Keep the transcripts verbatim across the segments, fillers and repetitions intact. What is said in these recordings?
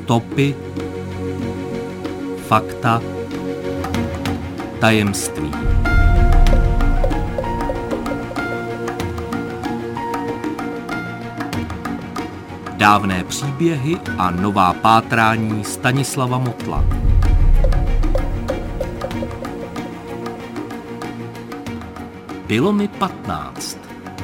Stopy, fakta, tajemství. Dávné příběhy a nová pátrání Stanislava Motla. Bylo mi patnáct.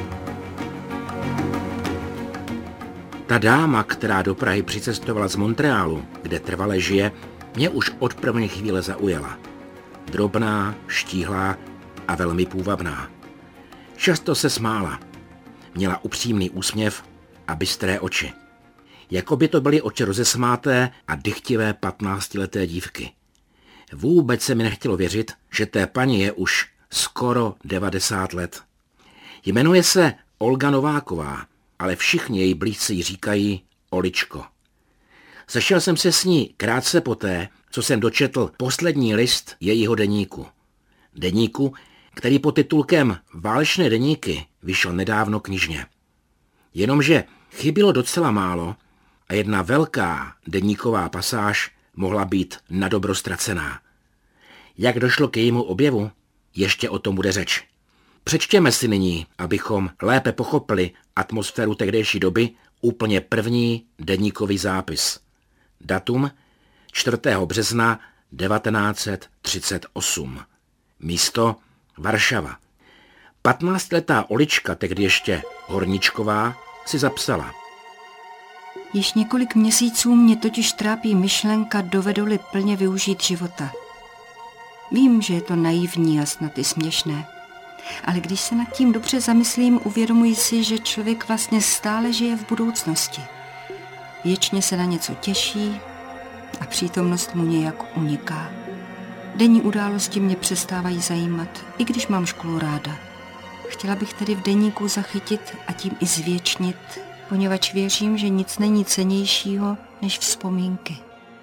Ta dáma, která do Prahy přicestovala z Montrealu, kde trvale žije, mě už od první chvíle zaujala. Drobná, štíhlá a velmi půvabná. Často se smála. Měla upřímný úsměv a bystré oči. Jako by to byly oči rozesmáté a dychtivé patnáctileté dívky. Vůbec se mi nechtělo věřit, že té paní je už skoro devadesát let. Jmenuje se Olga Nováková, ale všichni její blízcí jí říkají Oličko. Sešel jsem se s ní krátce poté, co jsem dočetl poslední list jejího deníku. Deníku, který pod titulkem Válečné deníky vyšel nedávno knižně. Jenomže chybilo docela málo a jedna velká deníková pasáž mohla být nadobro ztracená. Jak došlo k jejímu objevu? Ještě o tom bude řeč. Přečtěme si nyní, abychom lépe pochopili atmosféru tehdejší doby, úplně první deníkový zápis. Datum čtvrtého března devatenáct set třicet osm. Místo Varšava. Patnáctiletá Olička, tehdy ještě Horničková, si zapsala. Již několik měsíců mě totiž trápí myšlenka, dovedu-li plně využít života. Vím, že je to naivní a snad i směšné, ale když se nad tím dobře zamyslím, uvědomuji si, že člověk vlastně stále žije v budoucnosti. Věčně se na něco těší a přítomnost mu nějak uniká. Denní události mě přestávají zajímat, i když mám školu ráda. Chtěla bych tedy v deníku zachytit a tím i zvěčnit, poněvadž věřím, že nic není cennějšího než vzpomínky.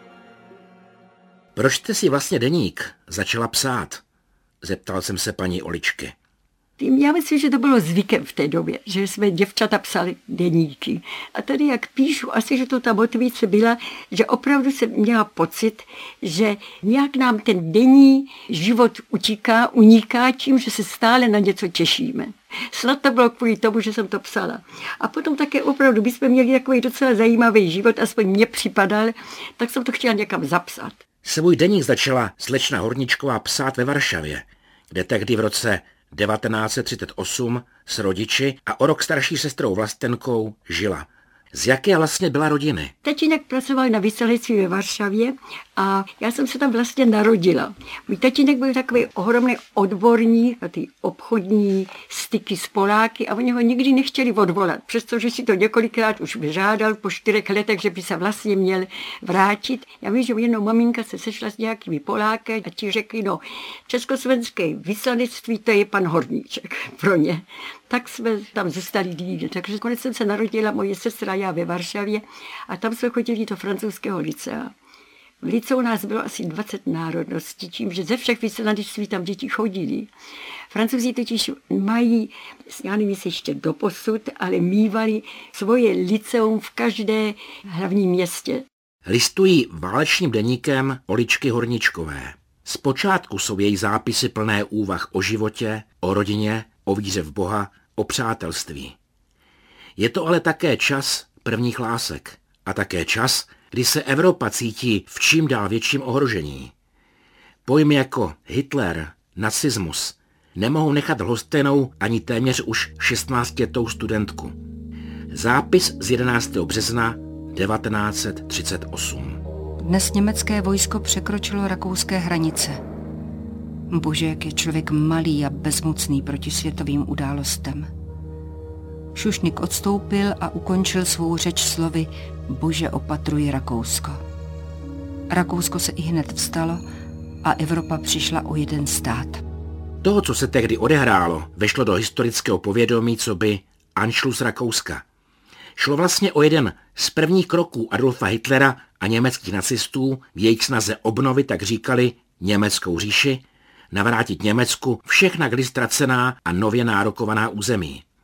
Proč jste si vlastně deník začala psát? Zeptal jsem se paní Oličky. Já myslím, že to bylo zvykem v té době, že jsme děvčata psali deníky. A tady, jak píšu, asi, že to ta motivace byla, že opravdu jsem měla pocit, že nějak nám ten denní život utíká, uniká tím, že se stále na něco těšíme. Snad to bylo kvůli tomu, že jsem to psala. A potom také opravdu, my jsme měli takový docela zajímavý život, aspoň mně připadal, tak jsem to chtěla někam zapsat. Svůj deník začala slečna Horničková psát ve Varšavě, kde tehdy v roce devatenáct set třicet osm s rodiči a o rok starší sestrou Vlastenkou žila. Z jaké vlastně byla rodiny? Tatínek pracoval na vyslalectví ve Varšavě a já jsem se tam vlastně narodila. Můj tatínek byl takový ohromný odborník na ty obchodní styky s Poláky a oni ho nikdy nechtěli odvolat, přestože si to několikrát už vyžádal po čtyřech letech, že by se vlastně měl vrátit. Já vím, že jednou maminka se sešla s nějakými Poláky a ti řekli, no, československé vyslanectví, to je pan Horníček pro ně. Tak jsme tam zůstali díl. Takže konec jsem se narodila moje sestra já ve Varšavě a tam jsme chodili do francouzského licea. V liceu nás bylo asi dvacet národností, tím, že ze všech vyslanectví tam děti chodili. Francouzi totiž mají, já nevím, jestli ještě doposud, ale mívali svoje liceum v každé hlavním městě. Listují válečným deníkem Oličky Horničkové. Zpočátku jsou její zápisy plné úvah o životě, o rodině, o víře v Boha, o přátelství. Je to ale také čas prvních lásek a také čas, kdy se Evropa cítí v čím dál větším ohrožení. Pojmy jako Hitler, nacismus nemohou nechat lhostejnou ani téměř už šestnáctiletou studentku. Zápis z jedenáctého března devatenáct set třicet osm. Dnes německé vojsko překročilo rakouské hranice. Bože, jak je člověk malý a bezmocný proti světovým událostem. Šušnik odstoupil a ukončil svou řeč slovy Bože, opatruj Rakousko. Rakousko se ihned vstalo a Evropa přišla o jeden stát. Toho, co se tehdy odehrálo, vešlo do historického povědomí coby Anschluss Rakouska. Šlo vlastně o jeden z prvních kroků Adolfa Hitlera a německých nacistů v jejich snaze obnovit, tak říkali, německou říši, navrátit Německu všechna kdy ztracená a nově nárokovaná území.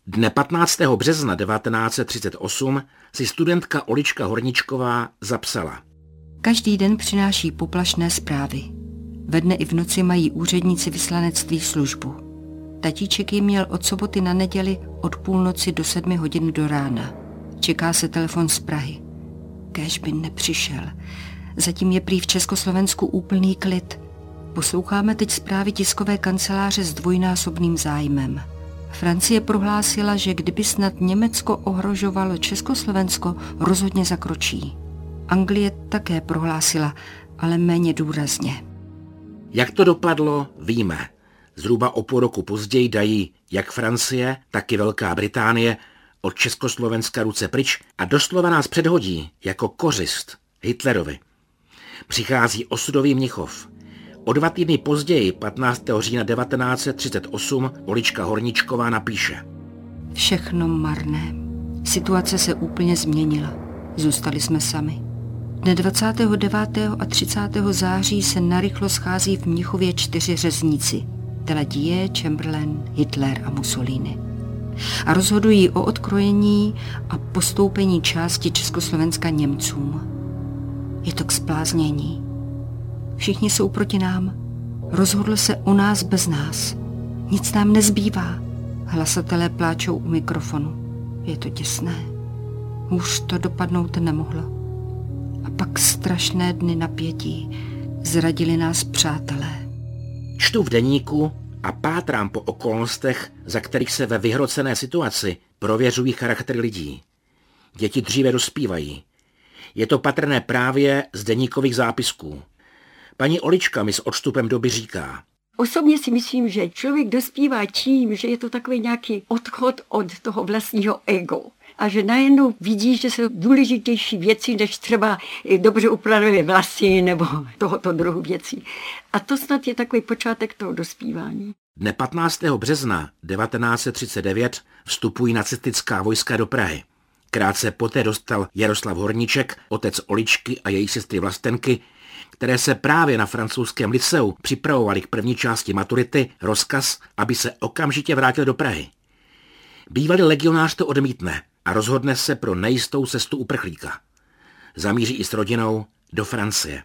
Dne patnáctého března devatenáct set třicet osm si studentka Olička Horničková zapsala. Každý den přináší poplašné zprávy. Ve dne i v noci mají úředníci vyslanectví službu. Tatíček jim měl od soboty na neděli od půlnoci do sedmi hodin do rána. Čeká se telefon z Prahy. Kéž by nepřišel. Zatím je prý v Československu úplný klid. Posloucháme teď zprávy tiskové kanceláře s dvojnásobným zájmem. Francie prohlásila, že kdyby snad Německo ohrožovalo Československo, rozhodně zakročí. Anglie také prohlásila, ale méně důrazně. Jak to dopadlo, víme. Zhruba o půl roku později dají jak Francie, tak i Velká Británie od Československa ruce pryč a doslova nás předhodí jako kořist Hitlerovi. Přichází osudový Mnichov. O dva týdny později, patnáctého října devatenáct set třicet osm, Olička Horničková napíše. Všechno marné. Situace se úplně změnila. Zůstali jsme sami. Dne dvacátého devátého a třicátého září se narychlo schází v Mnichově čtyři řezníci. Daladier, Chamberlain, Hitler a Mussolini. A rozhodují o odkrojení a postoupení části Československa Němcům. Je to k zbláznění. Všichni jsou proti nám. Rozhodl se o nás bez nás. Nic nám nezbývá. Hlasatelé pláčou u mikrofonu. Je to těsné. Hůř to dopadnout nemohlo. A pak strašné dny napětí. Zradili nás přátelé. Čtu v deníku a pátrám po okolnostech, za kterých se ve vyhrocené situaci prověřují charaktery lidí. Děti dříve dospívají. Je to patrné právě z deníkových zápisků. Paní Olička mi s odstupem doby říká. Osobně si myslím, že člověk dospívá tím, že je to takový nějaký odchod od toho vlastního ego. A že najednou vidí, že jsou důležitější věci, než třeba dobře upravené vlasy nebo tohoto druhu věcí. A to snad je takový počátek toho dospívání. Dne patnáctého března devatenáct set třicet devět vstupují nacistická vojska do Prahy. Krátce poté dostal Jaroslav Horníček, otec Oličky a její sestry Vlastenky, které se právě na francouzském lyceu připravovaly k první části maturity, rozkaz, aby se okamžitě vrátil do Prahy. Bývalý legionář to odmítne a rozhodne se pro nejistou cestu uprchlíka. Zamíří i s rodinou do Francie.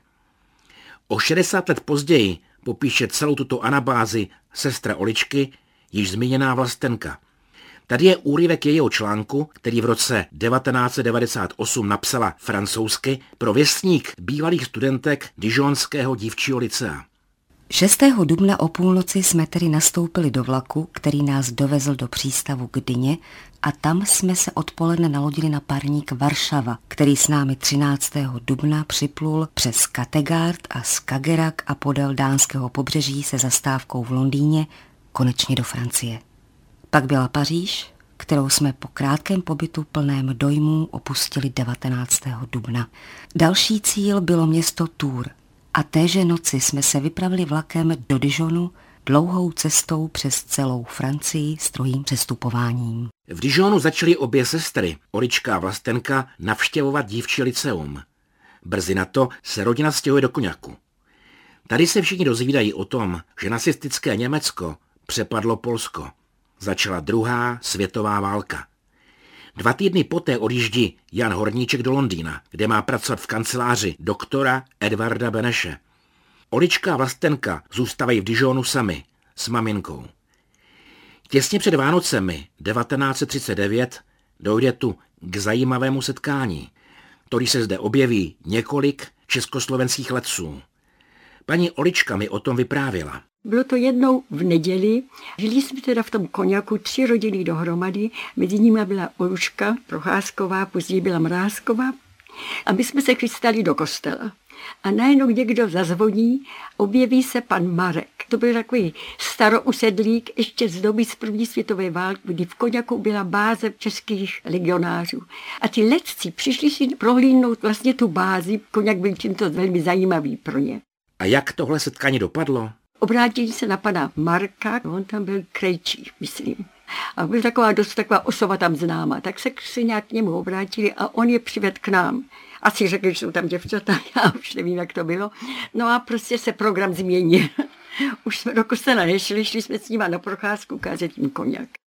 O šedesát let později popíše celou tuto anabázi sestra Oličky, již zmíněná Vlastenka. Tady je úryvek jejího článku, který v roce devatenáct set devadesát osm napsala francouzsky pro věstník bývalých studentek Dijonského dívčího lycea. šestého dubna o půlnoci jsme tedy nastoupili do vlaku, který nás dovezl do přístavu Gdyně a tam jsme se odpoledne nalodili na parník Varšava, který s námi třináctého dubna připlul přes Kattegat a Skagerrak a podél dánského pobřeží se zastávkou v Londýně konečně do Francie. Pak byla Paříž, kterou jsme po krátkém pobytu plném dojmů opustili devatenáctého dubna. Další cíl bylo město Tours a téže noci jsme se vypravili vlakem do Dijonu dlouhou cestou přes celou Francii s druhým přestupováním. V Dijonu začaly obě sestry, Olička a Vlastenka, navštěvovat dívčí lyceum. Brzy na to se rodina stěhuje do Koňaku. Tady se všichni dozvídají o tom, že nacistické Německo přepadlo Polsko. Začala druhá světová válka. Dva týdny poté odjíždí Jan Horníček do Londýna, kde má pracovat v kanceláři doktora Edvarda Beneše. Olička a Vlastenka zůstávají v Dijonu sami s maminkou. Těsně před Vánocemi devatenáct set třicet devět dojde tu k zajímavému setkání. Tady se zde objeví několik československých letců. Paní Olička mi o tom vyprávěla. Bylo to jednou v neděli, žili jsme teda v tom Koňaku tři rodiny dohromady, mezi nimi byla Oluška Procházková, později byla Mrázková a my jsme se chystali do kostela. A najednou někdo zazvoní, objeví se pan Marek. To byl takový starousedlík ještě z doby z první světové války, kdy v Koňaku byla báze českých legionářů. A ti letci přišli si prohlídnout vlastně tu bázi, Koňak byl tímto velmi zajímavý pro ně. A jak tohle setkání dopadlo? Obrátili se na pana Marka, on tam byl krejčí, myslím. A byl taková dost taková osoba tam známa, tak se, se nějak k němu obrátili a on je přived k nám. Asi řekli, že jsou tam děvčata, já už nevím, jak to bylo. No a prostě se program změnil. Už jsme do kostela nešli, šli jsme s nima na procházku ukázat jim Koňak.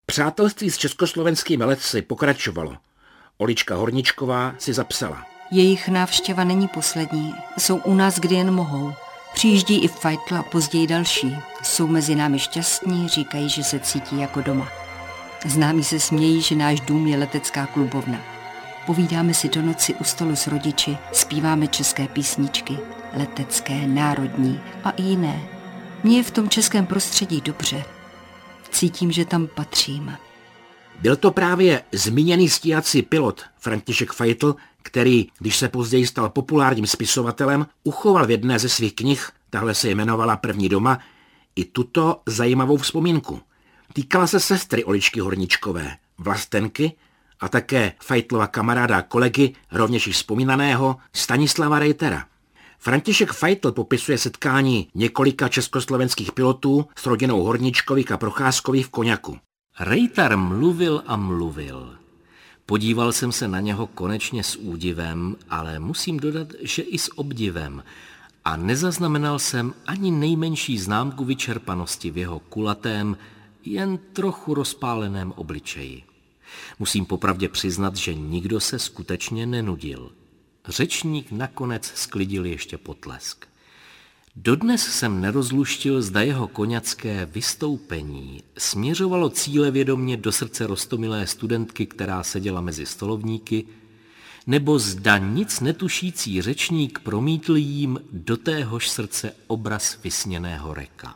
Přátelství s československými letci pokračovalo. Olička Horničková si zapsala. Jejich návštěva není poslední. Jsou u nás, kdy jen mohou. Přijíždí i Feitl a později další. Jsou mezi námi šťastní, říkají, že se cítí jako doma. Známí se smějí, že náš dům je letecká klubovna. Povídáme si do noci u stolu s rodiči, zpíváme české písničky, letecké, národní a i jiné. Mně je v tom českém prostředí dobře. Cítím, že tam patřím. Byl to právě zmíněný stíhací pilot František Feitl, který, když se později stal populárním spisovatelem, uchoval v jedné ze svých knih, tahle se jmenovala První doma, i tuto zajímavou vzpomínku. Týkala se sestry Oličky Horničkové, Vlastenky, a také Feitlova kamaráda a kolegy, rovněž již vzpomínaného Stanislava Reitera. František Feitl popisuje setkání několika československých pilotů s rodinou Horničkových a Procházkových v Koňaku. Reiter mluvil a mluvil. Podíval jsem se na něho konečně s údivem, ale musím dodat, že i s obdivem. A nezaznamenal jsem ani nejmenší známku vyčerpanosti v jeho kulatém, jen trochu rozpáleném obličeji. Musím popravdě přiznat, že nikdo se skutečně nenudil. Řečník nakonec sklidil ještě potlesk. Dodnes jsem nerozluštil, zda jeho koňacké vystoupení směřovalo cílevědomě do srdce roztomilé studentky, která seděla mezi stolovníky, nebo zda nic netušící řečník promítl jím do téhož srdce obraz vysněného reka.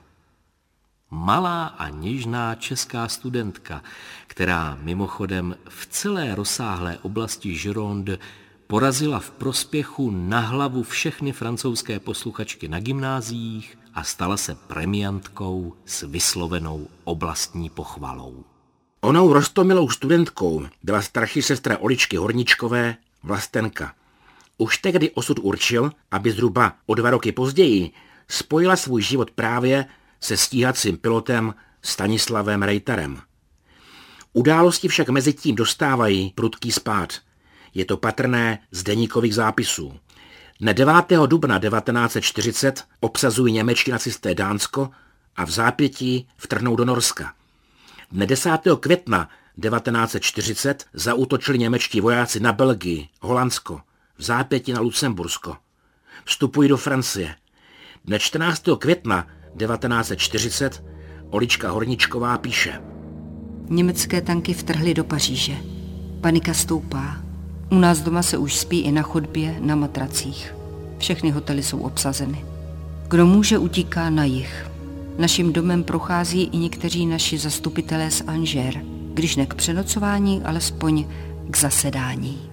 Malá a něžná česká studentka, která mimochodem v celé rozsáhlé oblasti Gironde porazila v prospěchu na hlavu všechny francouzské posluchačky na gymnáziích a stala se premiantkou s vyslovenou oblastní pochvalou. Onou roztomilou studentkou byla starší sestra Oličky Horničkové, Vlastenka. Už tehdy osud určil, aby zhruba o dva roky později spojila svůj život právě se stíhacím pilotem Stanislavem Reiterem. Události však mezi tím dostávají prudký spád. Je to patrné z deníkových zápisů. Dne devátého dubna devatenáct set čtyřicet obsazují němečtí nacisté Dánsko a v zápětí vtrhnou do Norska. Dne desátého května devatenáct set čtyřicet zaútočili němečtí vojáci na Belgii, Holandsko, v zápětí na Lucembursko. Vstupují do Francie. Dne čtrnáctého května devatenáct set čtyřicet Olička Horničková píše. Německé tanky vtrhly do Paříže. Panika stoupá. U nás doma se už spí i na chodbě, na matracích. Všechny hotely jsou obsazeny. Kdo může, utíká na jih. Naším domem prochází i někteří naši zastupitelé z Angers, když ne k přenocování, alespoň k zasedání.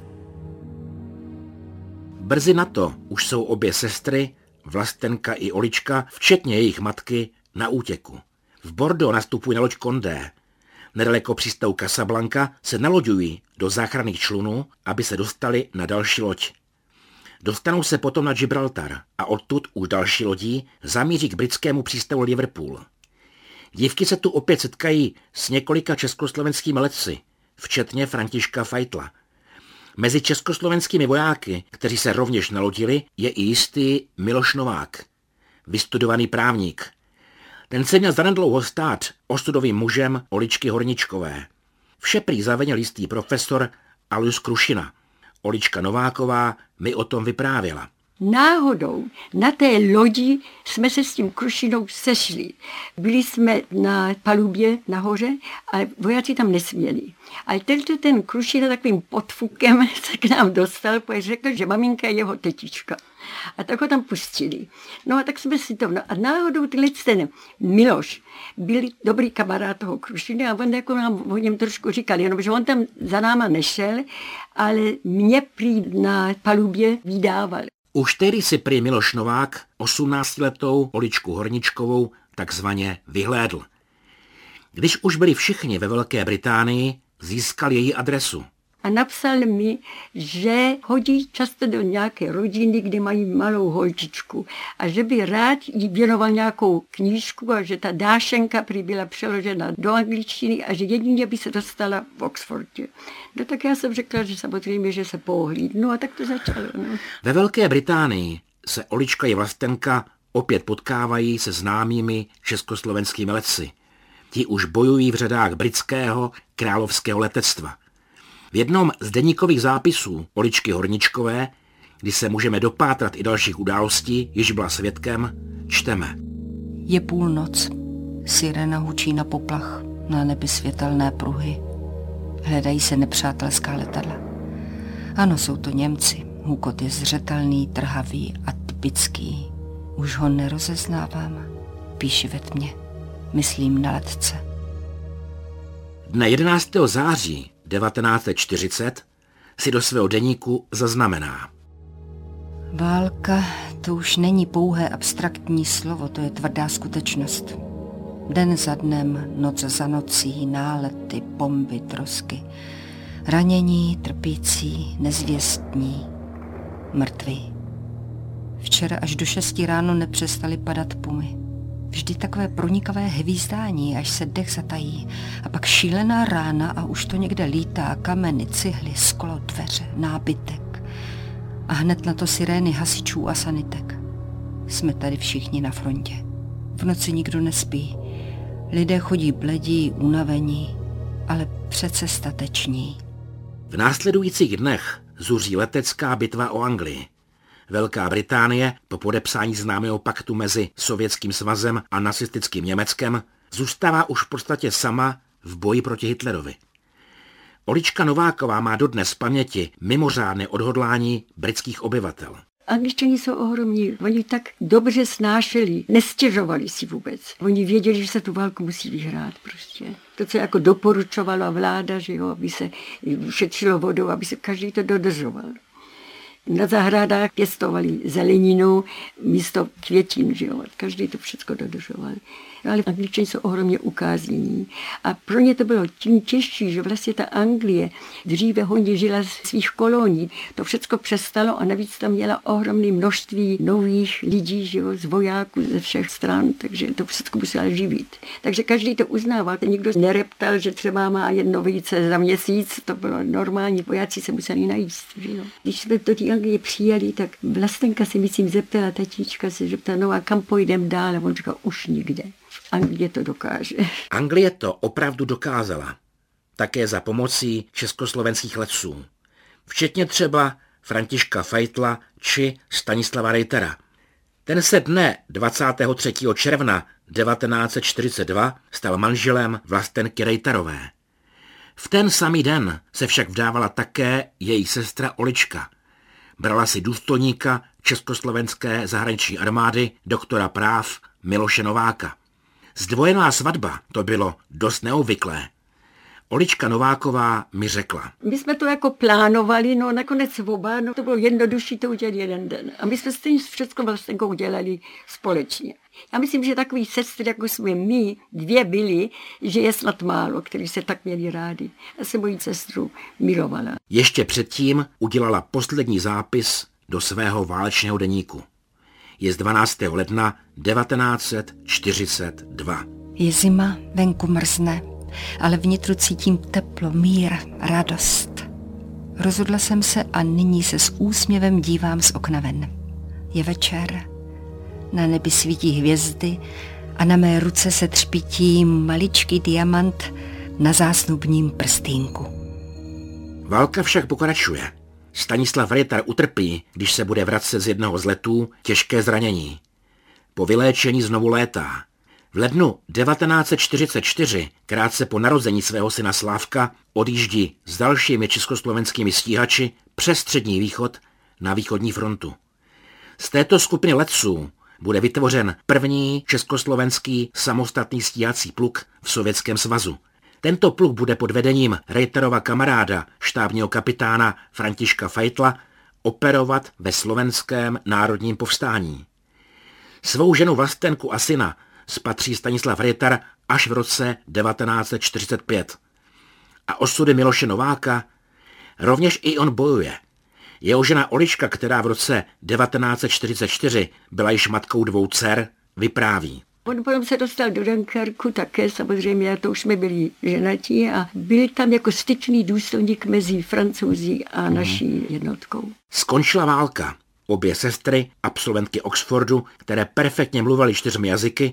Brzy na to už jsou obě sestry, Vlastenka i Olička, včetně jejich matky, na útěku. V Bordeaux nastupují na loď Condé. Nedaleko přístavu Casablanca se naloďují do záchranných člunů, aby se dostali na další loď. Dostanou se potom na Gibraltar a odtud už další lodí zamíří k britskému přístavu Liverpool. Dívky se tu opět setkají s několika československými letci, včetně Františka Feitla. Mezi československými vojáky, kteří se rovněž nalodili, je i jistý Miloš Novák, vystudovaný právník. Ten se měl zanedlouho stát osudovým mužem Oličky Horničkové. Vše prý zavinil jistý profesor Alois Krušina. Olička Nováková mi o tom vyprávěla. Náhodou na té lodi jsme se s tím Krušinou sešli. Byli jsme na palubě nahoře, ale vojáci tam nesměli. Ale tento ten Krušina takovým podfukem se k nám dostal, protože řekl, že maminka je jeho tetička. A tak ho tam pustili. No a tak jsme si to... No a náhodou tenhle ten Miloš byl dobrý kamarád toho Krušiny a on jako nám o něm trošku říkal, jenom že on tam za náma nešel, ale mě prý na palubě vydával. Už tehdy si prý Miloš Novák osmnáctiletou Oličku Horničkovou takzvaně vyhlédl. Když už byli všichni ve Velké Británii, získal její adresu. A napsal mi, že chodí často do nějaké rodiny, kde mají malou holčičku a že by rád jí věnoval nějakou knížku a že ta Dášenka prý byla přeložena do angličtiny a že jedině by se dostala v Oxfordě. No tak já jsem řekla, že samozřejmě, že se pohlídnu a tak to začalo. No. Ve Velké Británii se Olička i Vlastenka opět potkávají se známými československými letci. Ti už bojují v řadách britského královského letectva. V jednom z deníkových zápisů Oličky Horničkové, kdy se můžeme dopátrat i dalších událostí, již byla svědkem, čteme. Je půlnoc. Sirena hučí na poplach, na nebi světelné pruhy. Hledají se nepřátelská letadla. Ano, jsou to Němci. Hukot je zřetelný, trhavý a typický. Už ho nerozeznávám. Píši ve tmě. Myslím na letce. Dne jedenáctého září devatenáct set čtyřicet si do svého deníku zaznamená. Válka to už není pouhé abstraktní slovo, to je tvrdá skutečnost. Den za dnem, noc za nocí, nálety, bomby, trosky. Ranění, trpící, nezvěstní, mrtví. Včera až do šesti ráno nepřestaly padat pumy. Vždy takové pronikavé hvízdání, až se dech zatají. A pak šílená rána a už to někde lítá, kameny, cihly, sklo, dveře, nábytek. A hned na to sirény hasičů a sanitek. Jsme tady všichni na frontě. V noci nikdo nespí. Lidé chodí bledí, unavení, ale přece stateční. V následujících dnech zuří letecká bitva o Anglii. Velká Británie po podepsání známého paktu mezi Sovětským svazem a nacistickým Německem zůstává už v podstatě sama v boji proti Hitlerovi. Olička Nováková má dodnes v paměti mimořádné odhodlání britských obyvatel. Angličani jsou ohromní. Oni tak dobře snášeli, nestěžovali si vůbec. Oni věděli, že se tu válku musí vyhrát prostě. To, co jako doporučovala vláda, že jo, aby se šetřilo vodou, aby se každý to dodržoval. Na zahradách pěstovali zeleninu místo květin, že jo, každý to všechno dodržoval. Ale Angličani jsou ohromně ukáznění. A pro ně to bylo tím těžší, že vlastně ta Anglie dříve hodně žila z svých kolonií. To všechno přestalo a navíc tam měla ohromné množství nových lidí, že jo, z vojáků ze všech stran, takže to všechno musela živit. Takže každý to uznával. Nikdo nereptal, že třeba má jedno vejce za měsíc, to bylo normální, vojáci se museli najíst. Že jo. Když jsme do té Anglie přijeli, tak Vlastenka si myslím zeptala, tatíčka se zeptala, no a kam pojdem dál? A on říkal, už nikde. Anglie to dokáže. Anglie to opravdu dokázala. Také za pomocí československých letců. Včetně třeba Františka Feitla či Stanislava Reitera. Ten se dne dvacátého třetího června devatenáct set čtyřicet dva stal manželem Vlastenky Reiterové. V ten samý den se však vdávala také její sestra Olička. Brala si důstojníka československé zahraniční armády doktora práv Miloše Nováka. Zdvojená svatba, to bylo dost neobvyklé. Olička Nováková mi řekla. My jsme to jako plánovali, no nakonec oba, no to bylo jednodušší to udělat jeden den. A my jsme stejně všechno vlastně udělali společně. Já myslím, že takový sestry, jako jsme my, dvě byli, že je snad málo, kteří se tak měli rádi. Já jsem moji sestru milovala. Ještě předtím udělala poslední zápis do svého válečného deníku. Je z dvanáctého ledna devatenáct set čtyřicet dva. Je zima, venku mrzne, ale vnitru cítím teplo, mír, radost. Rozhodla jsem se a nyní se s úsměvem dívám z okna ven. Je večer, na nebi svítí hvězdy a na mé ruce se třpítí maličký diamant na zásnubním prstýnku. Válka však pokračuje. Stanislav Reiter utrpí, když se bude vracet z jednoho z letů, těžké zranění. Po vyléčení znovu létá. V lednu devatenáct set čtyřicet čtyři, krátce po narození svého syna Slávka, odjíždí s dalšími československými stíhači přes Střední východ na východní frontu. Z této skupiny letců bude vytvořen první československý samostatný stíhací pluk v Sovětském svazu. Tento pluk bude pod vedením Reiterova kamaráda, štábního kapitána Františka Feitla, operovat ve slovenském národním povstání. Svou ženu Vlastenku a syna spatří Stanislav Reiter až v roce devatenáct set čtyřicet pět. A osudy Miloše Nováka, rovněž i on bojuje. Jeho žena Olička, která v roce devatenáct set čtyřicet čtyři byla již matkou dvou dcer, vypráví. On potom se dostal do Dunkerku také, samozřejmě, to už jsme byli ženatí a byl tam jako styčný důstojník mezi Francouzi a naší jednotkou. Skončila válka. Obě sestry, absolventky Oxfordu, které perfektně mluvily čtyřmi jazyky,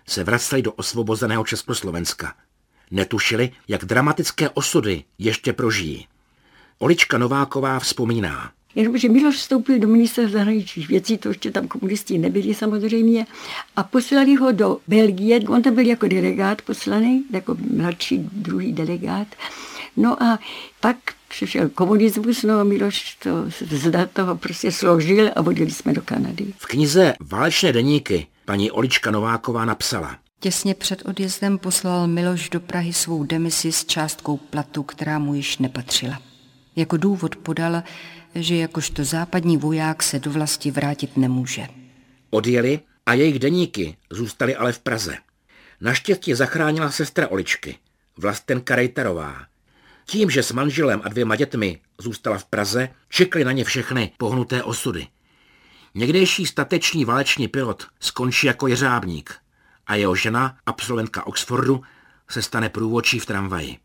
se vraceli do osvobozeného Československa. Netušili, jak dramatické osudy ještě prožijí. Olička Nováková vzpomíná. Jenomže Miloš vstoupil do ministerstva zahraničních věcí, to ještě tam komunisti nebyli samozřejmě, a poslali ho do Belgie. On tam byl jako delegát poslaný, jako mladší druhý delegát. No a pak přišel komunismus, no a Miloš to zda toho prostě složil a odjeli jsme do Kanady. V knize Válečné deníky paní Olička Nováková napsala. Těsně před odjezdem poslal Miloš do Prahy svou demisi s částkou platu, která mu již nepatřila. Jako důvod podal, že jakožto západní voják se do vlasti vrátit nemůže. Odjeli a jejich deníky zůstaly ale v Praze. Naštěstí zachránila sestra Oličky, Vlastenka Rejtarová. Tím, že s manželem a dvěma dětmi zůstala v Praze, čekali na ně všechny pohnuté osudy. Někdejší statečný válečný pilot skončí jako jeřábník a jeho žena, absolventka Oxfordu, se stane průvodčí v tramvaji.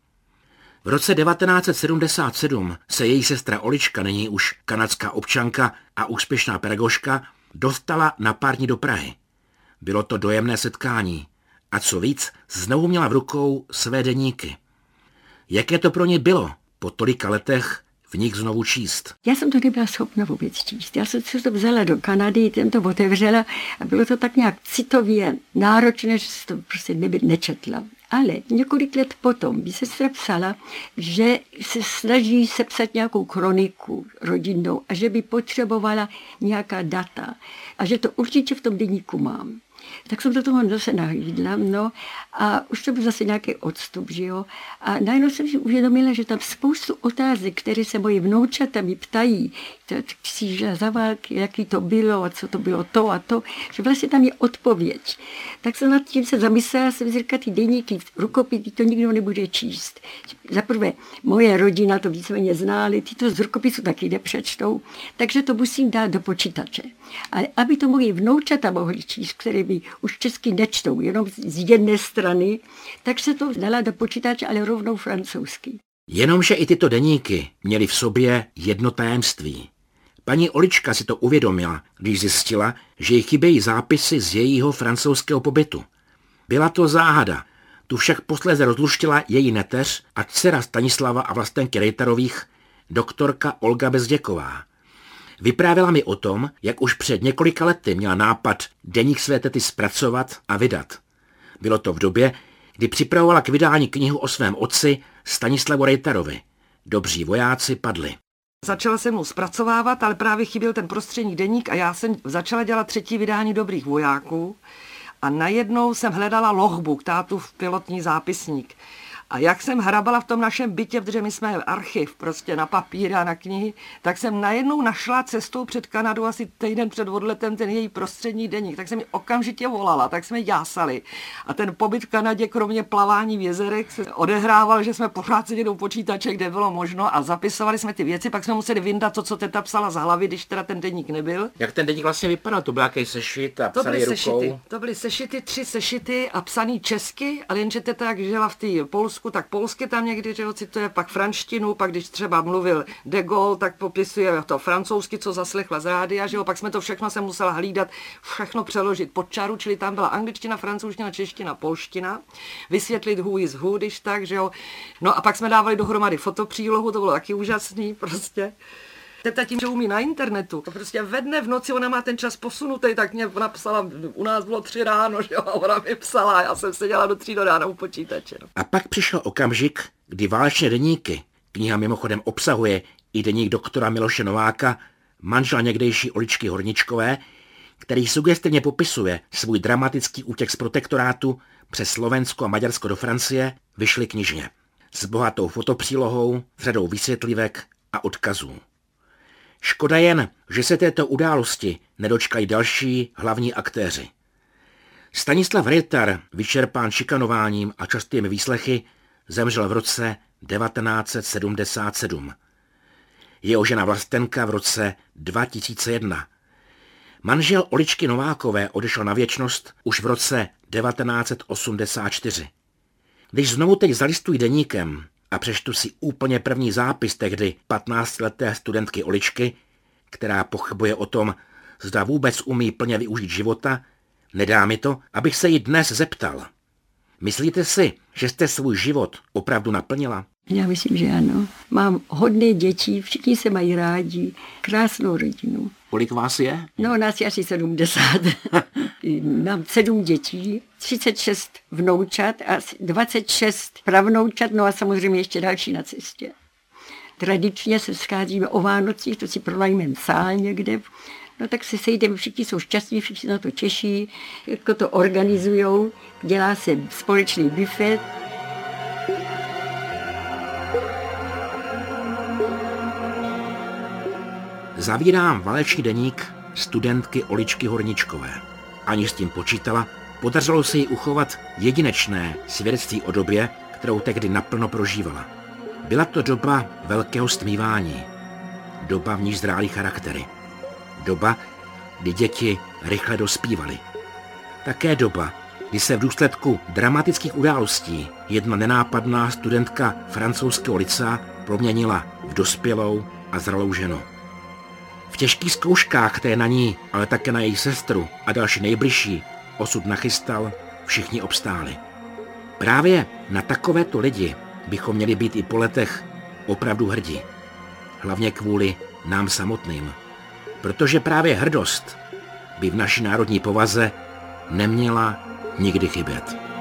V roce devatenáct set sedmdesát sedm se její sestra Olička, nyní už kanadská občanka a úspěšná pedagožka, dostala na pár dní do Prahy. Bylo to dojemné setkání a co víc, znovu měla v rukou své deníky. Jaké to pro ně bylo po tolika letech v nich znovu číst? Já jsem to nebyla schopna vůbec číst. Já jsem si to vzala do Kanady, jsem to otevřela a bylo to tak nějak citově náročné, že jsem to prostě neby, nečetla. Ale několik let potom by sestra psala, že se snaží sepsat nějakou kroniku rodinnou a že by potřebovala nějaká data a že to určitě v tom deníku mám. Tak jsem do toho zase nahlídla, no a už to byl zase nějaký odstup, že jo. A najednou jsem si uvědomila, že tam spoustu otázek, které se moji vnoučata mi ptají, kříže za války, jaký to bylo a co to bylo to a to, že vlastně tam je odpověď. Tak jsem nad tím se zamyslela, jsem říkala, ty deníky, rukopisy, to nikdo nebude číst. Za prvé, moje rodina to víceméně ználi, ty to z rukopisu taky nepřečtou, takže to musím dát do počítače. Ale aby to moji vnoučata mohli číst, které by už česky nečtou, jenom z jedné strany, tak se to dala do počítače, ale rovnou francouzsky. Jenomže i tyto deníky měly v sobě jedno tajemství. Paní Olička si to uvědomila, když zjistila, že jí chybějí zápisy z jejího francouzského pobytu. Byla to záhada, tu však posléze rozluštila její neteř a dcera Stanislava a Vlastenky Rejtarových, doktorka Olga Bezděková. Vyprávěla mi o tom, jak už před několika lety měla nápad deník své tety zpracovat a vydat. Bylo to v době, kdy připravovala k vydání knihu o svém otci Stanislavu Rejtarovi. Dobří vojáci padli. Začala jsem mu zpracovávat, ale právě chyběl ten prostřední deník a já jsem začala dělat třetí vydání Dobrých vojáků a najednou jsem hledala logbook, tátův pilotní zápisník. A jak jsem hrabala v tom našem bytě, protože my jsme archiv prostě na papíry a na knihy, tak jsem najednou našla cestou před Kanadu asi týden před odletem ten její prostřední deník. Tak jsem mi okamžitě volala, tak jsme jásali. A ten pobyt v Kanadě, kromě plavání v jezerech, se odehrával, že jsme pořád seděli u počítače, kde bylo možno a zapisovali jsme ty věci, pak jsme museli vyndat to, co teta psala z hlavy, když teda ten deník nebyl. Jak ten deník vlastně vypadal? To byl nějaký sešit a psaný rukou? Sešity. To byly sešity, tři sešity a psaný česky, ale jenže teta, jak žila v té Polsku, tak polsky tam někdy, že ho cituje, pak franštinu, pak když třeba mluvil de Gaulle, tak popisuje to francouzsky, co zaslechla z rádia, že jo, pak jsme to všechno se musela hlídat, všechno přeložit pod čaru, čili tam byla angličtina, francouzština, čeština, polština, vysvětlit who is who, když tak, že jo. No a pak jsme dávali dohromady fotopřílohu, to bylo taky úžasný, prostě. Teta tím, že umí na internetu, prostě ve dne v noci ona má ten čas posunutý, tak mě napsala, u nás bylo tři ráno, že jo, a ona mi psala, já jsem seděla do tří do rána u počítače. No. A pak přišel okamžik, kdy Válečné deníky, kniha mimochodem obsahuje i deník doktora Miloše Nováka, manžela někdejší Oličky Horničkové, který sugestivně popisuje svůj dramatický útěk z protektorátu přes Slovensko a Maďarsko do Francie, vyšly knižně. S bohatou fotopřílohou, s řadou vysvětlivek a odkazů. Škoda jen, že se této události nedočkají další hlavní aktéři. Stanislav Rejtar, vyčerpán šikanováním a častými výslechy, zemřel v roce devatenáct set sedmdesát sedm. Jeho žena Vlastenka v roce dva tisíce jedna. Manžel Oličky Novákové odešel na věčnost už v roce devatenáct set osmdesát čtyři. Když znovu teď zalistuji deníkem a přečtu si úplně první zápis tehdy patnáctileté studentky Oličky, která pochybuje o tom, zda vůbec umí plně využít života, Nedá mi to, abych se jí dnes zeptal. Myslíte si, že jste svůj život opravdu naplnila? Já myslím, že ano. Mám hodně dětí, všichni se mají rádi, krásnou rodinu. Kolik vás je? No, nás je asi sedmdesát. Mám sedm dětí, třicet šest vnoučat a dvacet šest pravnoučat, no a samozřejmě ještě další na cestě. Tradičně se scházíme o Vánocích, to si pronajmeme sál někde. No tak se sejdeme, všichni jsou šťastní, všichni na to těší, jako to organizujou, dělá se společný buffet. Zavírám válečný deník studentky Oličky Horničkové. Aniž s tím počítala, podařilo se jí uchovat jedinečné svědectví o době, kterou tehdy naplno prožívala. Byla to doba velkého stmívání, doba, v níž zrály charaktery, doba, kdy děti rychle dospívaly. Také doba, kdy se v důsledku dramatických událostí jedna nenápadná studentka francouzského lycea proměnila v dospělou a zralou ženu. V těžkých zkouškách, které na ní, ale také na její sestru a další nejbližší osud nachystal, všichni obstáli. Právě na takovéto lidi bychom měli být i po letech opravdu hrdí. Hlavně kvůli nám samotným. Protože právě hrdost by v naší národní povaze neměla nikdy chybět.